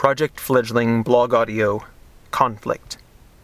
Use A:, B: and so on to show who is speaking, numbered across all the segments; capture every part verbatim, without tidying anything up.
A: Project Fledgling Blog Audio, Conflict.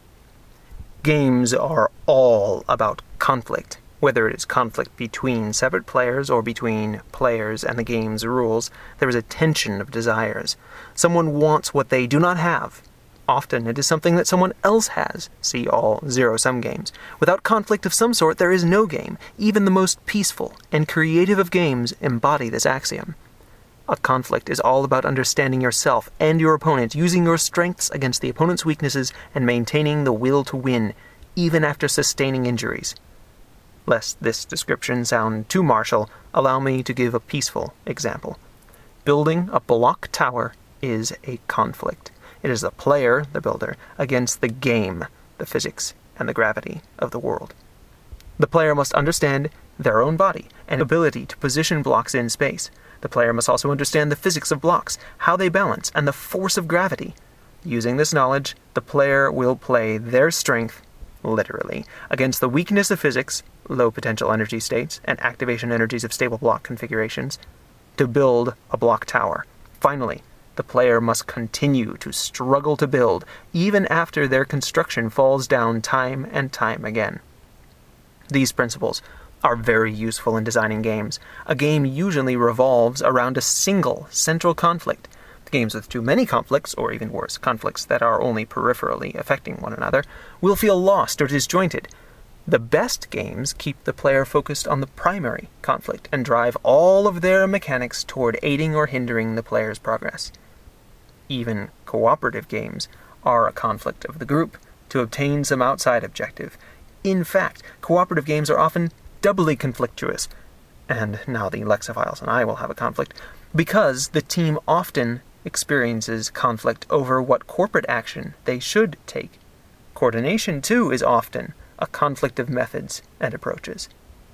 A: Games are all about conflict. Whether it is conflict between separate players or between players and the game's rules, there is a tension of desires. Someone wants what they do not have. Often it is something that someone else has. See all zero-sum games. Without conflict of some sort, there is no game. Even the most peaceful and creative of games embody this axiom. A conflict is all about understanding yourself and your opponent, using your strengths against the opponent's weaknesses, and maintaining the will to win, even after sustaining injuries. Lest this description sound too martial, allow me to give a peaceful example. Building a block tower is a conflict. It is the player, the builder, against the game, the physics and the gravity of the world. The player must understand their own body and ability to position blocks in space. The player must also understand the physics of blocks, how they balance, and the force of gravity. Using this knowledge, the player will play their strength, literally, against the weakness of physics, low potential energy states, and activation energies of stable block configurations, to build a block tower. Finally, the player must continue to struggle to build, even after their construction falls down time and time again. These principles are very useful in designing games. A game usually revolves around a single central conflict. The games with too many conflicts, or even worse, conflicts that are only peripherally affecting one another, will feel lost or disjointed. The best games keep the player focused on the primary conflict and drive all of their mechanics toward aiding or hindering the player's progress. Even cooperative games are a conflict of the group to obtain some outside objective. In fact, cooperative games are often doubly conflictuous, and now the Lexophiles and I will have a conflict, because the team often experiences conflict over what corporate action they should take. Coordination, too, is often a conflict of methods and approaches.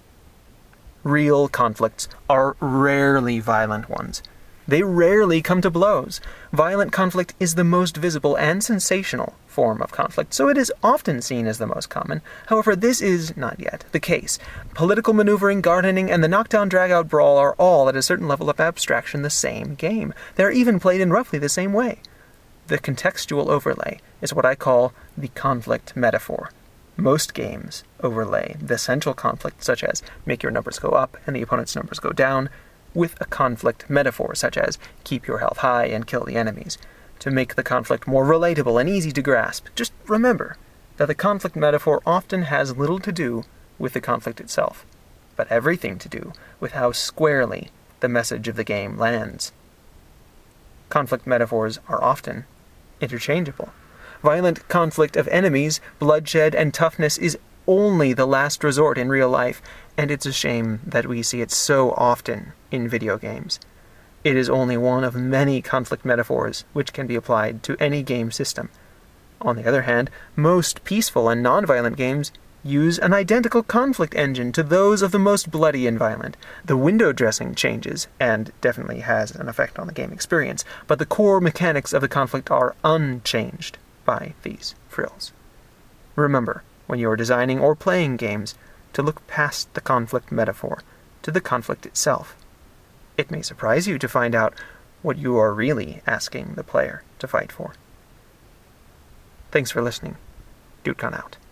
A: Real conflicts are rarely violent ones. They rarely come to blows. Violent conflict is the most visible and sensational form of conflict, so it is often seen as the most common. However, this is not yet the case. Political maneuvering, gardening, and the knockdown drag-out brawl are all, at a certain level of abstraction, the same game. They are even played in roughly the same way. The contextual overlay is what I call the conflict metaphor. Most games overlay the central conflict, such as make your numbers go up and the opponent's numbers go down, with a conflict metaphor, such as keep your health high and kill the enemies. To make the conflict more relatable and easy to grasp, just remember that the conflict metaphor often has little to do with the conflict itself, but everything to do with how squarely the message of the game lands. Conflict metaphors are often interchangeable. Violent conflict of enemies, bloodshed, and toughness is only the last resort in real life, and it's a shame that we see it so often in video games. It is only one of many conflict metaphors which can be applied to any game system. On the other hand, most peaceful and non-violent games use an identical conflict engine to those of the most bloody and violent. The window dressing changes, and definitely has an effect on the game experience, but the core mechanics of the conflict are unchanged by these frills. Remember, when you are designing or playing games, to look past the conflict metaphor to the conflict itself. It may surprise you to find out what you are really asking the player to fight for. Thanks for listening. DudeCon out.